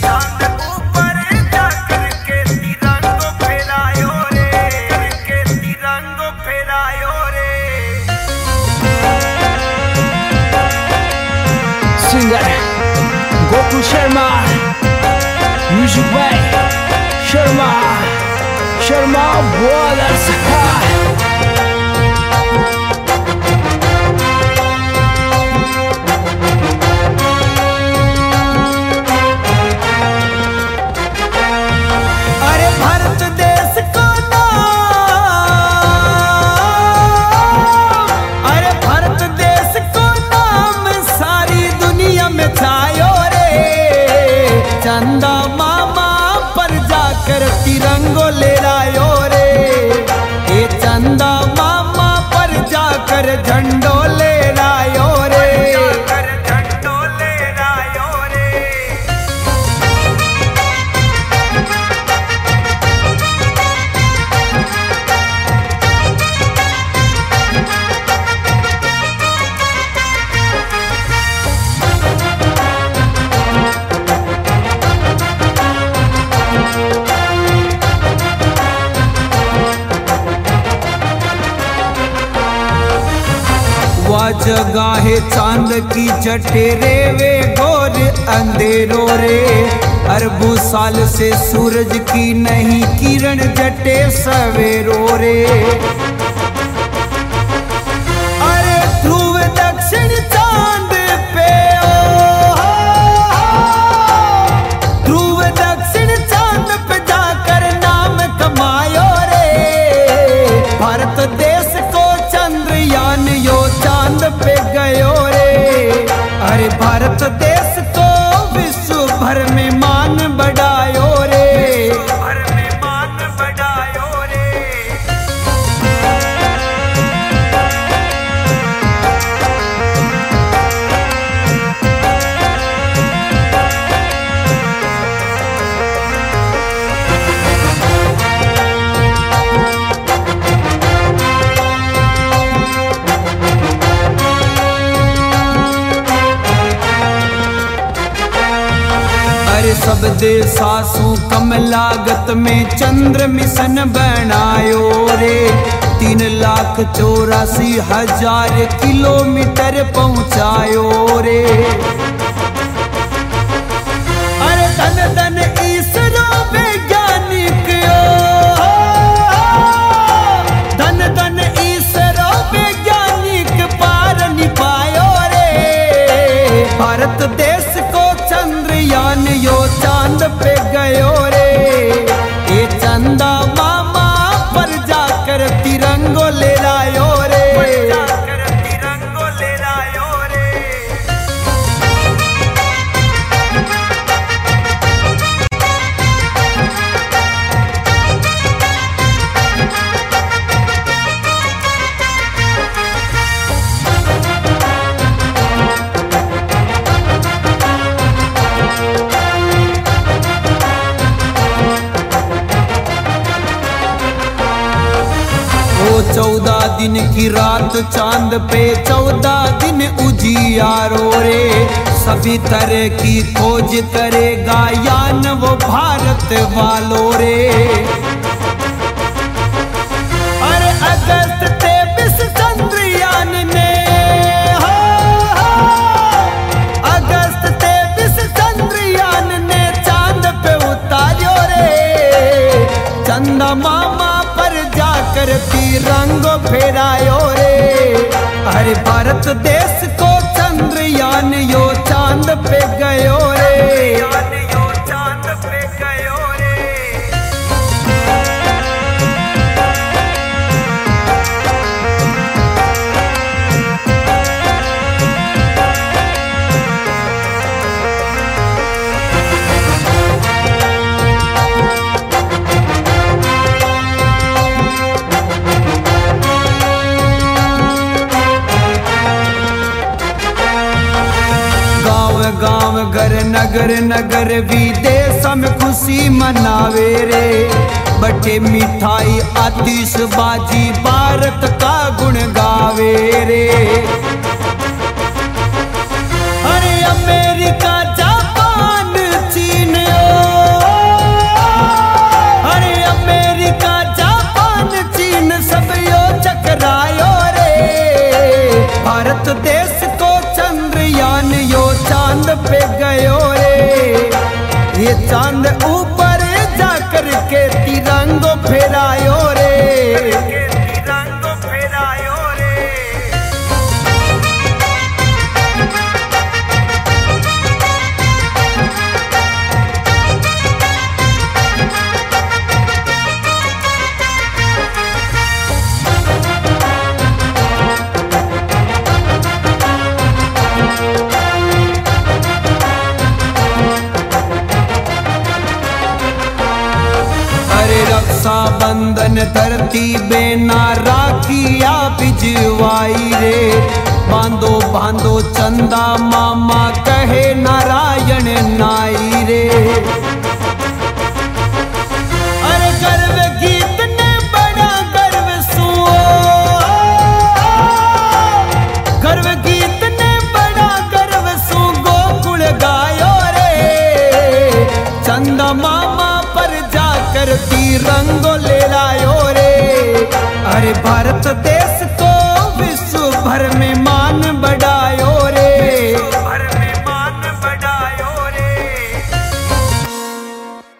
Singer Gokul Sharma, Music by Sharma Brothers. अरे भारत देश को नाम, अरे भारत देश को नाम सारी दुनिया में छायो रे। चंदा मामा पर जाकर तिरंगो ले लायो रे। ये चंदा मामा पर जाकर झंडो ले लायो रे। जगाहे चांद की जटेरे वे घोर अंधेरो रे। अरबों साल से सूरज की नहीं किरण जटे सवेरो रे। अरे ध्रुव दक्षिण चांद पे ध्रुव दक्षिण चांद पे जाकर नाम कमायो रे। भारत देश को चंद्रयान यो चांद पे गयो रे। अरे भारत देश को विश्व भर में मान बढ़ायो रे। सब देशासु कम लागत में चंद्र मिशन बनायो रे। 3,84,000 किलोमीटर पहुंचायो रे। अरे धन धन इसरो वैज्ञानिक, धन धन इसरो वैज्ञानिक पार निपायो रे। भारत देश को चंद्रयान यो चांद पे गयो रे। ये चंदा मामा पर जाकर तिरंगो ले लायो रे। वो 14 दिन की रात चांद पे 14 दिन उजियारो रे। सभी तरह की खोज करेगा यान वो भारत वालों रे। अरे अगस्त 23 चंद्रयान ने अगस्त 23 चंद्रयान ने चांद पे उतारो रे। चंदा मामा पर जाकर तिरंगो फेरायो रे। अरे भारत देश को चंद्रयान यो चांद पे गयो रे। गांव घर नगर नगर विदेश में खुशी मनावे रे। बटे मिठाई आतिशबाजी भारत का गुण गावे रे। अरे अमेरिका जापान चीन धरती बेना राखिया बिजवाई रे। बांधो बांधो चंदा मामा कहे नारायण नाई रे। अरे गर्व गीत ने बड़ा गर्व सुओ, गर्व गीत ने बड़ा गर्व सु गोकुल गायो रे। चंदा मामा पर जाकर तिरंगो ले लायो रे। अरे भारत देश